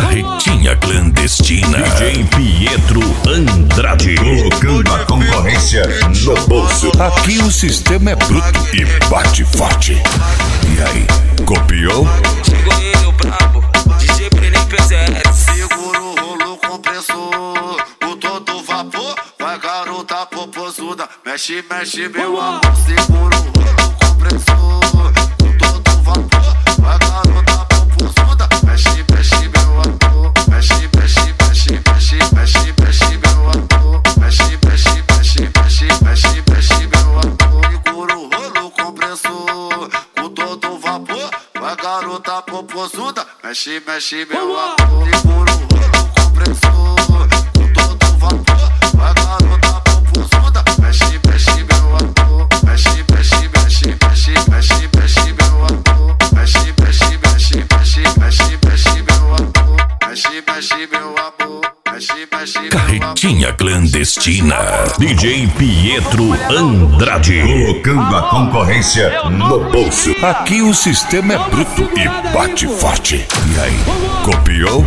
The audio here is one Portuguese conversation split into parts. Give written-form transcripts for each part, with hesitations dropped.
Carretinha clandestina. DJ Pietro Andrade. Colocando a concorrência no bolso. Aqui o sistema é bruto e bate forte. E aí, copiou? Chegou ele, o brabo, DJ Brenem PZS. Segura o rolo compressor, o todo vapor. Vai garota popozuda, mexe, mexe meu amor. Segura o rolo compressor, o todo vapor. Vai garota popozuda, mexe, mexe meu amor. Mexe, mexe, mexe, mexe, mexe, mexe meu amor. Mexe, mexe, mexe, mexe, mexe, mexe meu amor. Segura o rolo compressor, o todo vapor. Vai garota popozuda, mexe, mexe meu amor. Segura o rolo compressor, o todo vapor. Vai garota popozuda, mexe, mexe meu amor. Mexe, mexe, mexe, mexe, mexe, mexe meu amor. Mexe, mexe, mexe, mexe, mexe, mexe meu amor. Mexe, mexe meu amor. Mexe, mexe meu amor. Carretinha clandestina. DJ Pietro Andrade. Colocando a concorrência no bolso. Aqui o sistema é bruto e bate forte. E aí, copiou?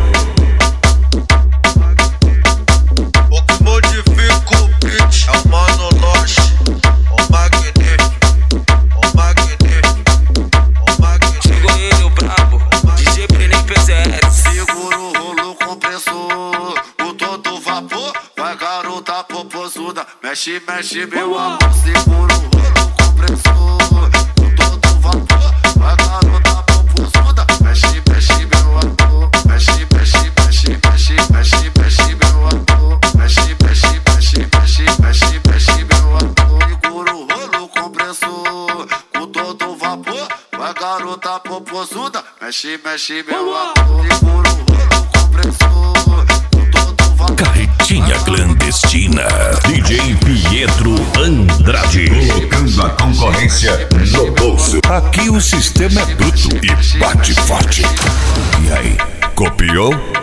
O que modifica o beat é o Mano Loche, o magnífico, o magnífico, o magnífico. Chegou ele, o brabo, DJ Brenem PZS. Segura o rolo compressor, o todo vapor. Vai garota popozuda, mexe, mexe meu amor. Segura o rolo compressor, o todo vapor. Vai garota popozuda, mexe, mexe meu amor. Mexe, mexe, mexe, mexe, mexe, mexe meu amor. Mexe, mexe, mexe, mexe, mexe, mexe meu amor. Segura o rolo compressor, o todo vapor. Vai garota popozuda, mexe, mexe meu amor. Segura o rolo compressor, o todo vapor. Carretinha clandestina. DJ Pietro Andrade. Colocando a concorrência no bolso. Aqui o sistema é bruto e bate forte. E aí, copiou?